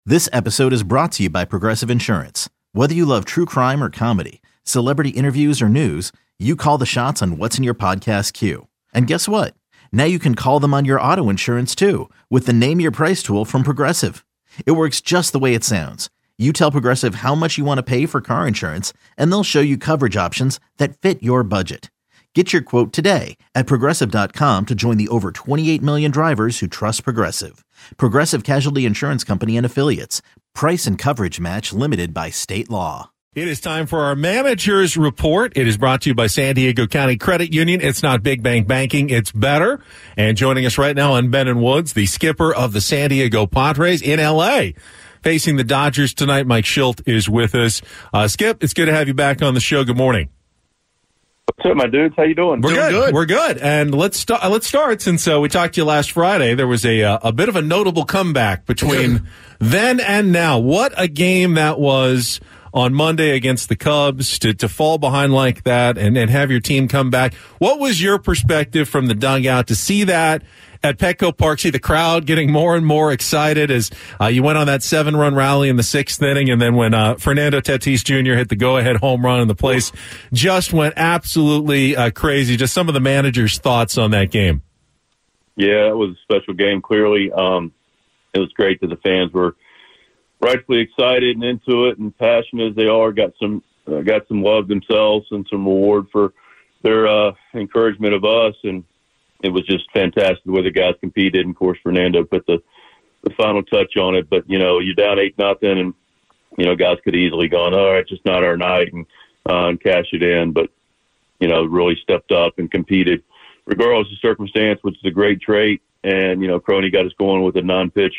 This episode is brought to you by Progressive Insurance. Whether you love true crime or comedy, celebrity interviews or news, you call the shots on what's in your podcast queue. And guess what? Now you can call them on your auto insurance too with the Name Your Price tool from Progressive. It works just the way it sounds. You tell Progressive how much you want to pay for car insurance, and they'll show you coverage options that fit your budget. Get your quote today at Progressive.com to join the over 28 million drivers who trust Progressive. Progressive Casualty Insurance Company and Affiliates. Price and coverage match limited by state law. It is time for our manager's report. It is brought to you by San Diego County Credit Union. It's not big bank banking, it's better. And joining us right now on Ben and Woods, the skipper of the San Diego Padres in L.A., facing the Dodgers tonight. Mike Shildt is with us. Skip, it's good to have you back on the show. Good morning. What's up, my dudes? How you doing? We're good. We're good. And let's start since we talked to you last Friday. There was a bit of a notable comeback between then and now. What a game that was on Monday against the Cubs to fall behind like that and have your team come back. What was your perspective from the dugout to see that at Petco Park, see the crowd getting more and more excited as you went on that 7-run rally in the 6th inning, and then when Fernando Tatis Jr. hit the go-ahead home run and the place just went absolutely crazy. Just some of the manager's thoughts on that game. Yeah, it was a special game, clearly. It was great that the fans were rightfully excited and into it and passionate as they are, got some love themselves and some reward for their encouragement of us, and it was just fantastic the way the guys competed. And of course, Fernando put the final touch on it. But you're down 8-0, and guys could have easily gone, all right, just not our night, and cash it in. But really stepped up and competed regardless of circumstance, which is a great trait. And Crony got us going with a non-pitch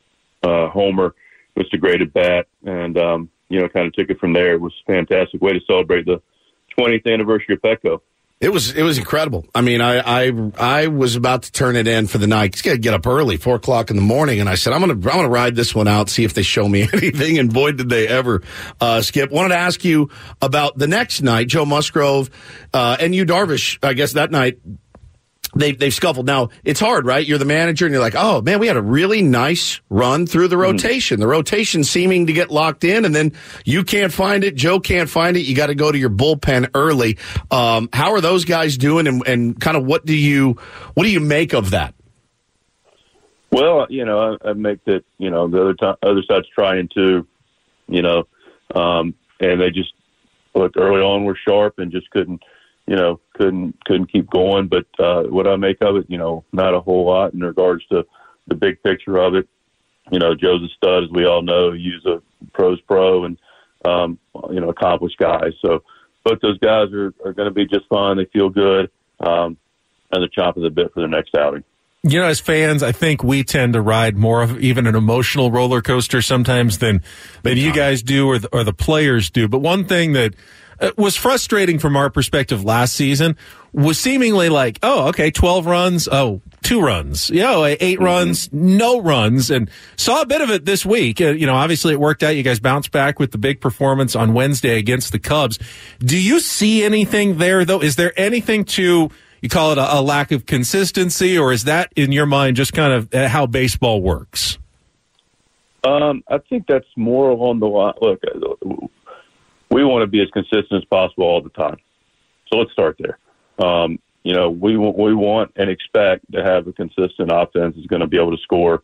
homer, which is a great at bat, and kind of took it from there. It was a fantastic way to celebrate the 20th anniversary of Petco. It was incredible. I mean, I was about to turn it in for the night. Got to get up early, 4:00 in the morning, and I said, I'm gonna ride this one out, see if they show me anything. And boy, did they ever. Skip, wanted to ask you about the next night. Joe Musgrove and Yu Darvish. I guess that night they've scuffled. Now it's hard, right? You're the manager, and you're like, oh man, we had a really nice run through the rotation. The rotation seeming to get locked in, and then you can't find it. Joe can't find it. You got to go to your bullpen early. How are those guys doing, and kind of what do you make of that? Well, I make that the other side's trying to, and they just looked early on were sharp and just couldn't keep going. But what I make of it, not a whole lot in regards to the big picture of it. Joe's a stud, as we all know. He's a pro's pro and, accomplished guy. So both those guys are going to be just fine. They feel good, and they're chomping the bit for the next outing. As fans, I think we tend to ride more of even an emotional roller coaster sometimes than you guys do or the players do. But one thing that was frustrating from our perspective last season was seemingly like, 12 runs, 2 runs, 8 runs, no runs, and saw a bit of it this week. Obviously it worked out. You guys bounced back with the big performance on Wednesday against the Cubs. Do you see anything there, though? Is there anything to, you call it a lack of consistency, or is that in your mind just kind of how baseball works? I think that's more along the line. Look, we want to be as consistent as possible all the time. So let's start there. We want and expect to have a consistent offense that's going to be able to score,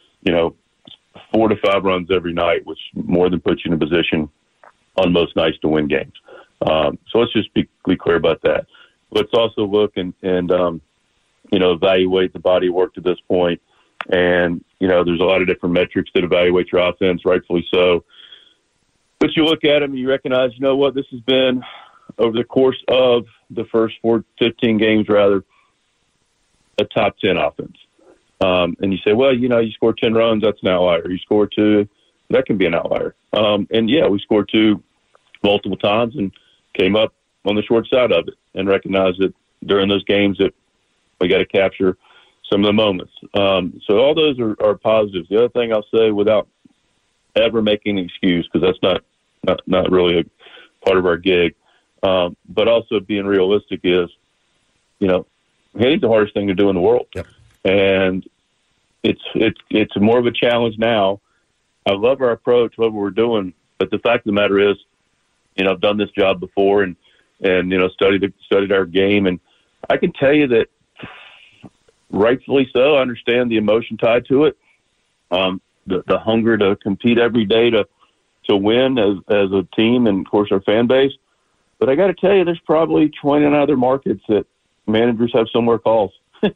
4 to 5 runs every night, which more than puts you in a position on most nights to win games. So let's just be clear about that. Let's also look and evaluate the body of work to this point. And, there's a lot of different metrics that evaluate your offense, rightfully so. But you look at them and you recognize, this has been over the course of the first 15 games, a top 10 offense. And you say, well, you score 10 runs, that's an outlier. You score 2, that can be an outlier. We scored 2 multiple times and came up on the short side of it and recognized that during those games that we got to capture some of the moments. So all those are positives. The other thing I'll say, without ever making an excuse, because that's not really a part of our gig, but also being realistic is, hitting's the hardest thing to do in the world. Yep. And it's more of a challenge now I love our approach, what we're doing. But the fact of the matter is, I've done this job before and studied our game. And I can tell you that rightfully so, I understand the emotion tied to it. The hunger to compete every day to win as a team and, of course, our fan base. But I got to tell you, there's probably 29 other markets that managers have somewhere calls.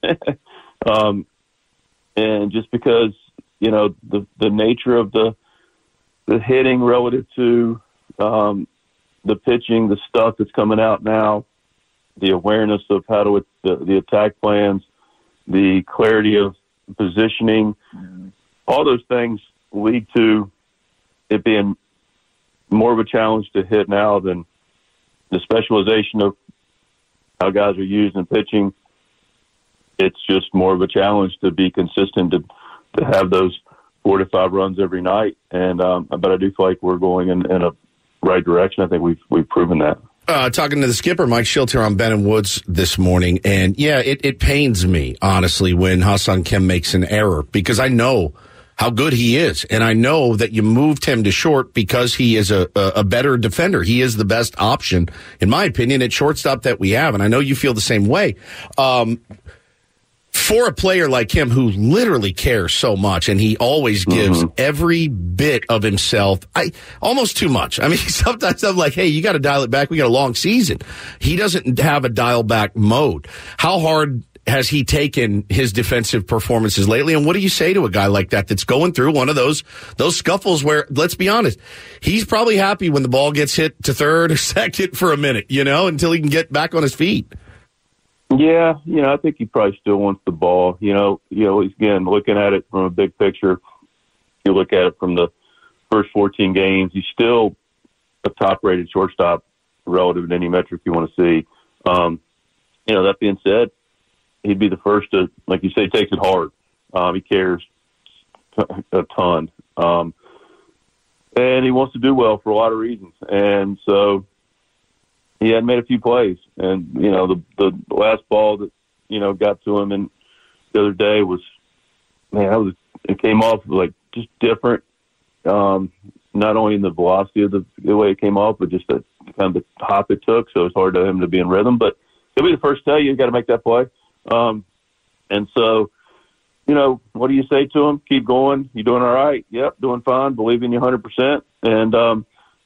And just because, the nature of the hitting relative to the pitching, the stuff that's coming out now, the awareness of how to the attack plans, the clarity of positioning, all those things lead to it being more of a challenge to hit now than the specialization of how guys are used in pitching. It's just more of a challenge to be consistent, to have those 4 to 5 runs every night. And but I do feel like we're going in a right direction. I think we've proven that. Talking to the skipper, Mike Shildt, here on Ben and Woods this morning. And, yeah, it pains me, honestly, when Ha-Seong Kim makes an error, because I know how good he is. And I know that you moved him to short because he is a better defender. He is the best option, in my opinion, at shortstop that we have. And I know you feel the same way. For a player like him who literally cares so much and he always gives every bit of himself, almost too much. I mean, sometimes I'm like, hey, you got to dial it back. We got a long season. He doesn't have a dial back mode. How hard has he taken his defensive performances lately? And what do you say to a guy like that that's going through one of those scuffles where, let's be honest, he's probably happy when the ball gets hit to third or second for a minute, until he can get back on his feet? Yeah, I think he probably still wants the ball. Again, looking at it from a big picture, you look at it from the first 14 games, he's still a top-rated shortstop relative to any metric you want to see. That being said, he'd be the first to, like you say, takes it hard. He cares a ton. And he wants to do well for a lot of reasons. And so he had made a few plays. And, the last ball that, got to him and the other day was, it came off like just different. Not only in the velocity of the way it came off, but just the kind of the hop it took. So it's hard for him to be in rhythm. But he'll be the first to tell you got to make that play. And so, what do you say to him? Keep going. You doing all right? Yep, doing fine. Believe in you 100%. And,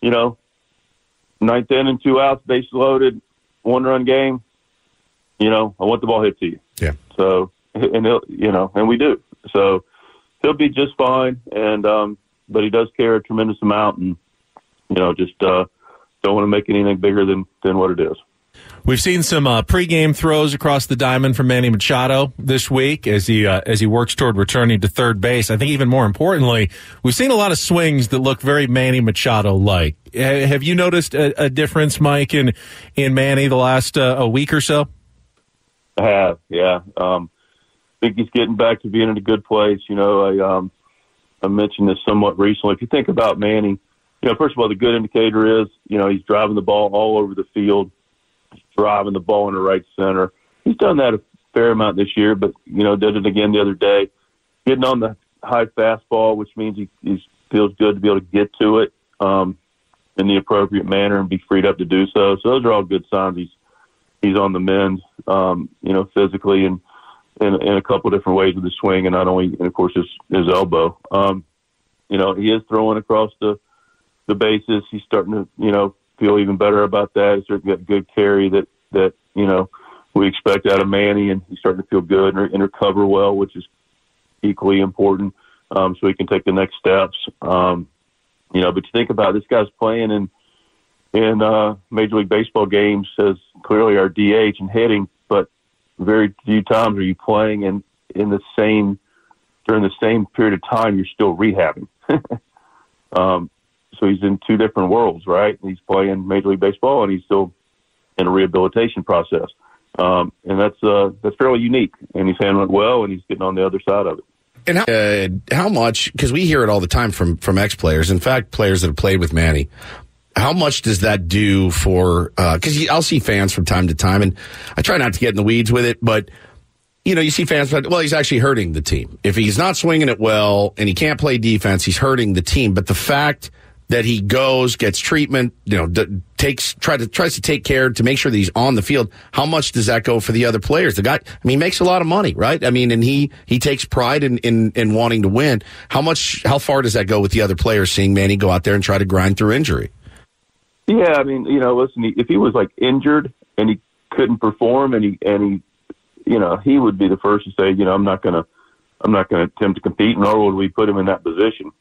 9th inning, 2 outs, bases loaded, 1-run game. I want the ball hit to you. Yeah. So, and he'll, and we do. So he'll be just fine. And, but he does care a tremendous amount, and just don't want to make anything bigger than what it is. We've seen some pregame throws across the diamond from Manny Machado this week as he works toward returning to third base. I think even more importantly, we've seen a lot of swings that look very Manny Machado-like. Have you noticed a difference, Mike, in Manny the last a week or so? I have, yeah. I think he's getting back to being in a good place. I mentioned this somewhat recently. If you think about Manny, first of all, the good indicator is, he's driving the ball all over the field. Driving the ball in the right center. He's done that a fair amount this year, but, did it again the other day. Getting on the high fastball, which means he feels good to be able to get to it in the appropriate manner and be freed up to do so. So those are all good signs. He's on the mend, physically and in a couple of different ways with the swing, and not only, and of course, his elbow. He is throwing across the bases. He's starting to, feel even better about that. He's starting to get good carry that we expect out of Manny, and he's starting to feel good and recover well, which is equally important, so he can take the next steps. But you think about it, this guy's playing in Major League Baseball games as clearly our DH and hitting, but very few times are you playing during the same period of time you're still rehabbing. So he's in two different worlds, right? He's playing Major League Baseball, and he's still in a rehabilitation process. And that's fairly unique, and he's handling it well, and he's getting on the other side of it. And how much, because we hear it all the time from ex-players, in fact, players that have played with Manny, how much does that do for, because I'll see fans from time to time, and I try not to get in the weeds with it, but you see fans, well, he's actually hurting the team. If he's not swinging it well and he can't play defense, he's hurting the team. But the fact that he goes, gets treatment, tries to take care to make sure that he's on the field, how much does that go for the other players? The guy, he makes a lot of money, right? and he takes pride in wanting to win. How far does that go with the other players seeing Manny go out there and try to grind through injury? Yeah, listen, if he was like injured and he couldn't perform and he he would be the first to say, I'm not going to attempt to compete, nor would we put him in that position.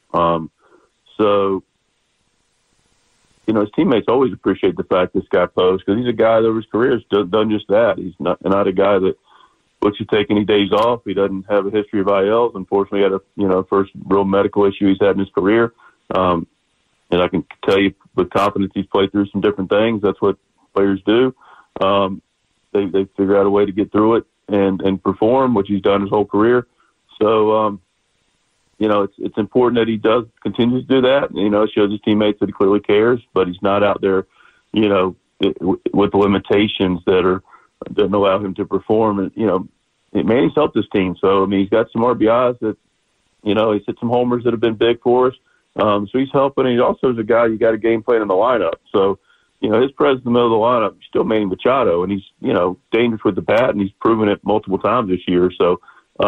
So, his teammates always appreciate the fact this guy posts, because he's a guy that over his career has done just that. He's not a guy that lets you take any days off. He doesn't have a history of ILs. Unfortunately, he had a first real medical issue he's had in his career. And I can tell you with confidence he's played through some different things. That's what players do. They figure out a way to get through it and perform, which he's done his whole career. So, it's important that he does continue to do that. It shows his teammates that he clearly cares, but he's not out there, with the limitations that doesn't allow him to perform. And, Manny's helped this team. So, he's got some RBIs that, he's hit some homers that have been big for us. So he's helping. And he also is a guy you got a game plan in the lineup. So, his presence in the middle of the lineup, he's still Manny Machado, and he's, dangerous with the bat, and he's proven it multiple times this year. So,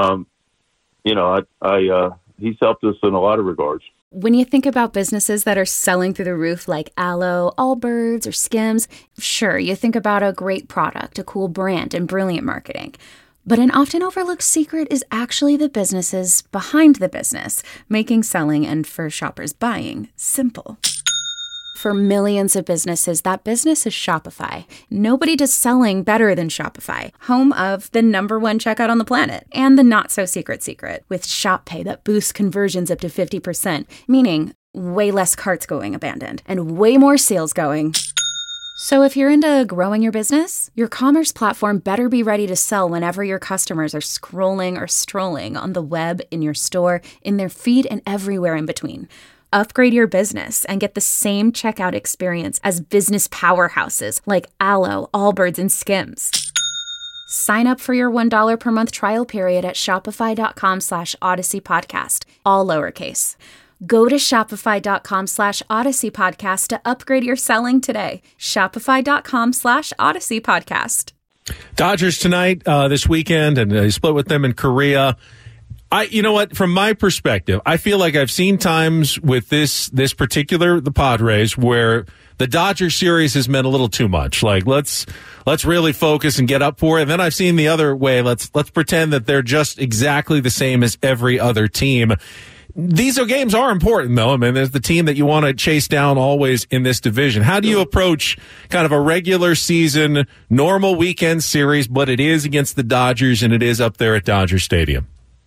he's helped us in a lot of regards. When you think about businesses that are selling through the roof like Aloe, Allbirds, or Skims, sure, you think about a great product, a cool brand, and brilliant marketing. But an often overlooked secret is actually the businesses behind the business, making selling and, for shoppers, buying simple. For millions of businesses, that business is Shopify. Nobody does selling better than Shopify, home of the #1 checkout on the planet, and the not-so-secret secret, with Shop Pay that boosts conversions up to 50%, meaning way less carts going abandoned, and way more sales going. So if you're into growing your business, your commerce platform better be ready to sell whenever your customers are scrolling or strolling on the web, in your store, in their feed, and everywhere in between. Upgrade your business and get the same checkout experience as business powerhouses like Aloe, Allbirds, and Skims. Sign up for your $1 per month trial period at shopify.com/Odyssey Podcast, all lowercase. Go to shopify.com/Odyssey Podcast to upgrade your selling today. Shopify.com/Odyssey Podcast. Dodgers tonight, this weekend, and they split with them in Korea. You know what? From my perspective, I feel like I've seen times with this particular, the Padres, where the Dodgers series has meant a little too much. Like, let's really focus and get up for it. And then I've seen the other way. Let's pretend that they're just exactly the same as every other team. These games are important, though. There's the team that you want to chase down always in this division. How do you approach kind of a regular season, normal weekend series, but it is against the Dodgers and it is up there at Dodger Stadium?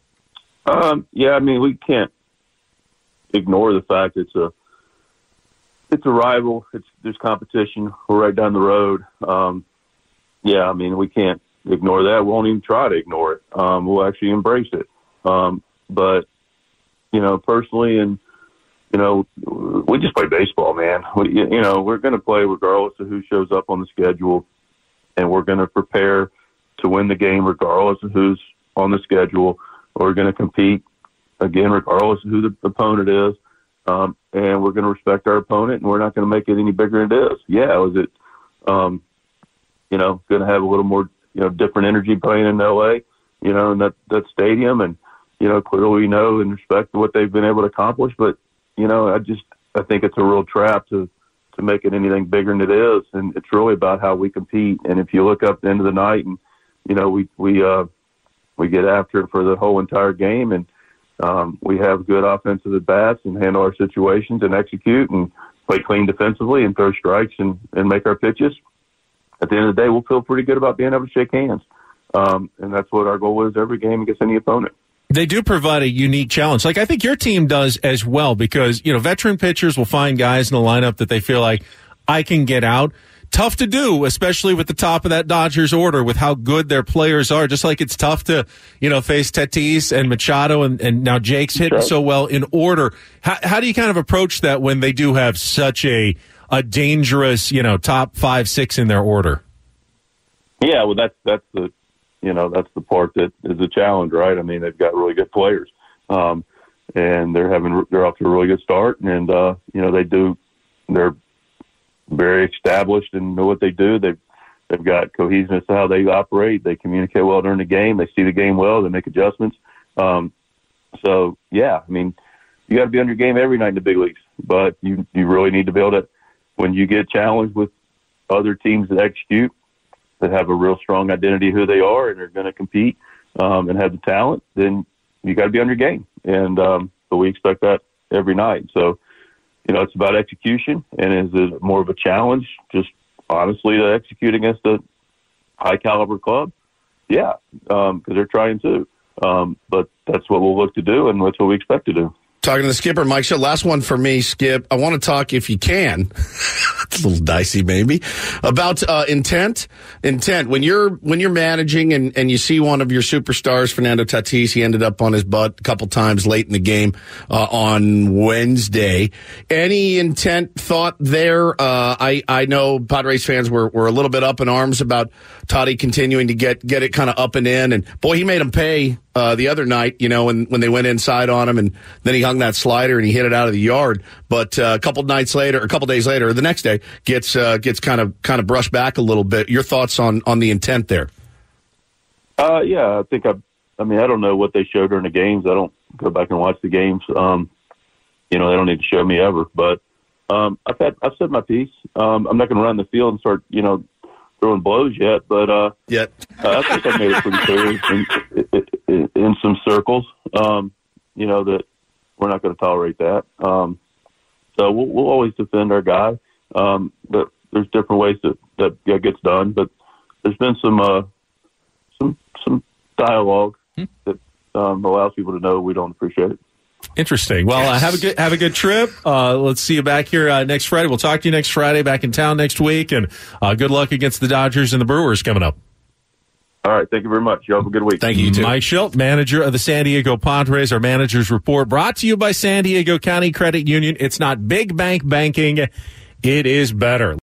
We can't ignore the fact it's a rival. There's competition. We're right down the road. We can't ignore that. We won't even try to ignore it. We'll actually embrace it. But personally, and we just play baseball, man. We're going to play regardless of who shows up on the schedule, and we're going to prepare to win the game regardless of who's on the schedule. We're going to compete, again, regardless of who the opponent is, and we're going to respect our opponent, and we're not going to make it any bigger than it is. Yeah, was it, going to have a little more, different energy playing in L.A., in that stadium, and, clearly we know and respect what they've been able to accomplish, but, I think it's a real trap to make it anything bigger than it is, and it's really about how we compete. And if you look up at the end of the night and, we get after it for the whole entire game, and we have good offensive at-bats and handle our situations and execute and play clean defensively and throw strikes and make our pitches. At the end of the day, we'll feel pretty good about being able to shake hands. And that's what our goal is every game against any opponent. They do provide a unique challenge. Like I think your team does as well, because, veteran pitchers will find guys in the lineup that they feel like I can get out. Tough to do, especially with the top of that Dodgers order, with how good their players are. Just like it's tough to, face Tatis and Machado, and now Jake's hitting so well in order. How do you kind of approach that when they do have such a dangerous, top 5, 6 in their order? Yeah, well, that's the that's the part that is a challenge, right? I mean, they've got really good players, and they're off to a really good start, and they're very established and know what they do. They've got cohesiveness to how they operate. They communicate well during the game. They see the game well. They make adjustments. So yeah, I mean, you got to be on your game every night in the big leagues, but you really need to be able to, when you get challenged with other teams that execute, that have a real strong identity of who they are and are going to compete and have the talent, then you got to be on your game. And but we expect that every night. So, it's about execution, and is it more of a challenge just honestly to execute against a high-caliber club? Yeah, because they're trying to. But that's what we'll look to do, and that's what we expect to do. Talking to the skipper, Mike Shildt. Last one for me, Skip. I want to talk, if you can, it's a little dicey maybe, about intent. Intent. When you're managing and you see one of your superstars, Fernando Tatis, he ended up on his butt a couple times late in the game on Wednesday. Any intent thought there? I know Padres fans were a little bit up in arms about Toddy continuing to get it kind of up and in, and boy, he made him pay the other night, when they went inside on him, and then he hung that slider and he hit it out of the yard. But a couple days later, or the next day, gets kind of brushed back a little bit. Your thoughts on the intent there? Yeah, I think I don't know what they show during the games. I don't go back and watch the games. They don't need to show me ever. But I've said my piece. I'm not going to run the field and start throwing blows yet, but I think I made it pretty clear in some circles, that we're not going to tolerate that. So we'll always defend our guy, but there's different ways that gets done. But there's been some dialogue that allows people to know we don't appreciate it. Interesting. Well, have a good trip. Let's see you back here next Friday. We'll talk to you next Friday, back in town next week, and good luck against the Dodgers and the Brewers coming up. All right. Thank you very much. You have a good week. Thank you, too. Mike Shildt, manager of the San Diego Padres. Our manager's report brought to you by San Diego County Credit Union. It's not big bank banking. It is better.